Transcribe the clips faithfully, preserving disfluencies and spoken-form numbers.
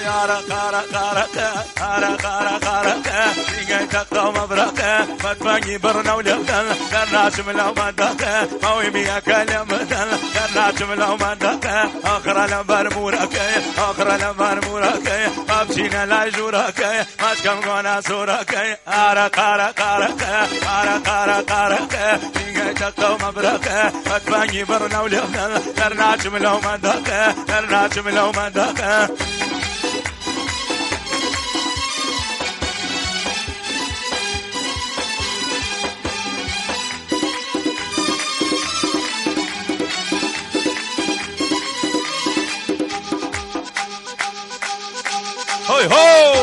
يا رقارة قارة قارة قارة قارة تيجي تقطع مبرقة فتبقي برنا ولبدل درناش من لو مدقة مويمي أكلم بدل درناش من لو مدقة آخر لمبر موركة آخر لمبر موركة أبشينا لا جوركة مشكم قنا سوركة قارة قارة قارة قارة قارة قارة تيجي تقطع مبرقة فتبقي برنا ولبدل درناش من لو مدقة درناش من لو مدقة هوي هو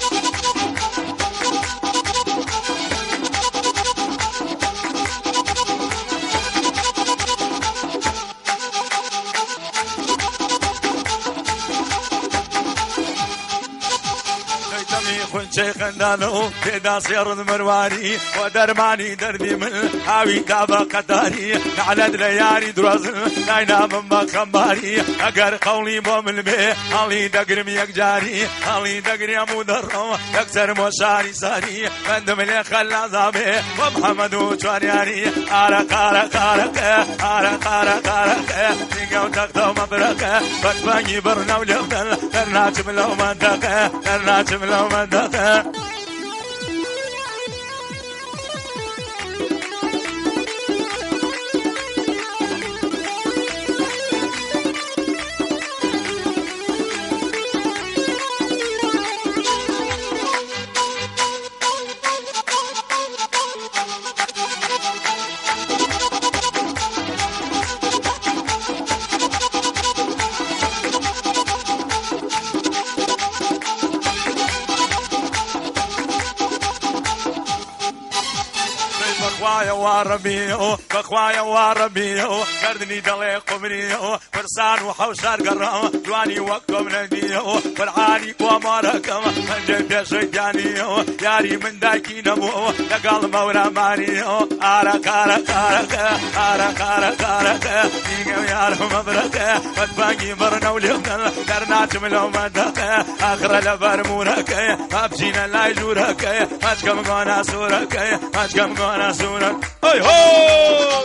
شيخ دانو كدا سير المرواني ودرماني دربي من هاوي كابا قداري نعلد لياري درازل ناينا من مخماري اگر قولي بومن بي علي دقر ميك جاري علي دقر يا مدرو يكسر مشاري ساري بندم لي خلا زابي ومحمد وشوارياري آرق آرق آرق آرق آرق آرق تيجو تقطو مبرقة فتباني برنا ولبدل درناش من لو مدقة درناش من لو مدقة بخوايا وربيو بخوايا وربيو كردني دلي قمريو فرسان وحوشار قرام جواني وقم نديو فرعاني وماركم من جد شجانيو ياري من دايكي نمو لقال مورا ماريو آرق آرق آرق آرق آرق آرق تيجو يارو مبرقة فتباقي مرنا وليمنا درناش ملو مدقة آخر لبر موركة أبجينا لا يجوركة ماشكم قونا سوركة ماشكم قونا سورك هاي هاي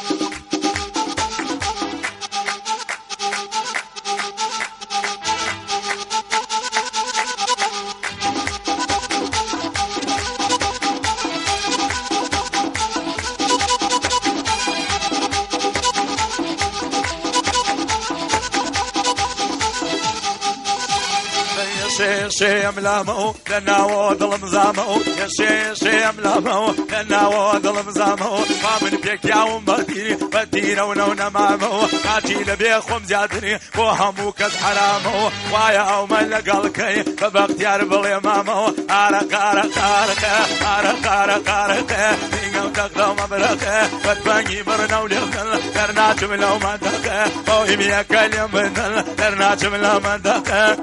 شي شي ملامو لنا وظلم زامو يا شي شي ملامو لنا وظلم زامو ما من بيك يا ومبدي بدينا ونونا مامو عاتي لبيخهم زادني وهمو كز حرامو وايا او من لقلكي فباختيار باليمامو عرق عرق عرق عرق عرق عرق نيقو تقلو مبرقه فتباني مرنا وليمنا درناش من لو مدقه وهم يكال يمنا درناش من لو مدقه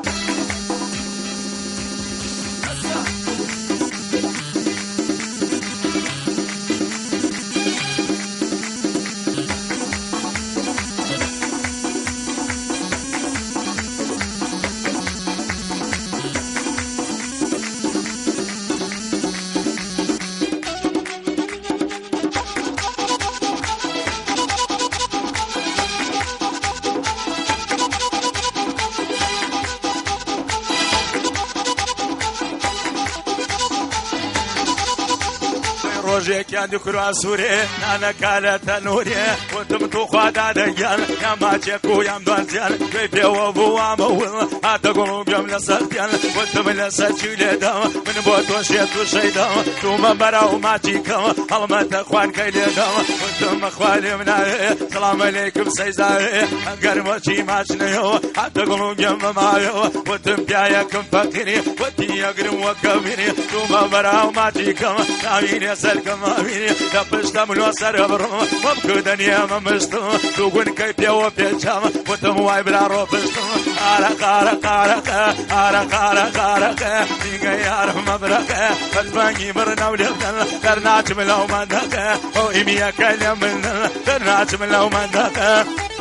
روجك يا دكرو سوري انا كالت نوري وانتم تخواد دجال يا ماجيكو يا مدوزيال كيف وابو امول هتقولوا بيوم لساتيال وانتم لساتيال دا من بوتو شيتو شيدا توما براو ماجيكا المت اخوان كيدا وانتم اخواني من السلام عليكم سيزاي قرمشي ماشنيو هتقولوا بيوم مايو وانتم بياكم فكري ودي يقرم وكبيري توما براو ماجيكا ناويني سلك ماميني دبشتم لو سربرو مبكودن يا ممستو دوغن كيف يو بيجام وتم واي بلا روبستو عرق عرق عرق عرق عرق عرق ديغا يا مبرقه فالباني مرنا ولدنا درناش من لو مدقه او ايميا كلمنا درناش من لو مدقه